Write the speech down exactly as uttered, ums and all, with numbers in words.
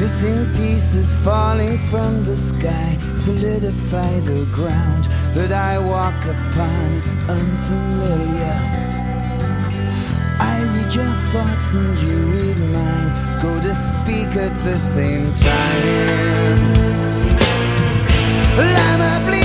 Missing pieces falling from the sky solidify the ground that I walk upon. It's unfamiliar. I read your thoughts and you read mine. Go to speak at the same time. Well, I'm a bleeding